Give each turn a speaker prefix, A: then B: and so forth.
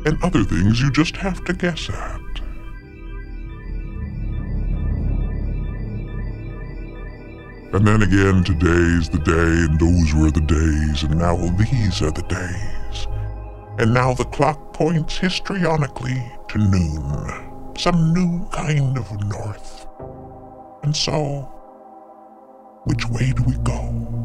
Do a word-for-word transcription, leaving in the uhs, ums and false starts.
A: and other things you just have to guess at. And then again, today's the day, and those were the days, and now these are the days. And now the clock points histrionically to noon, some new kind of north. And so, which way do we go?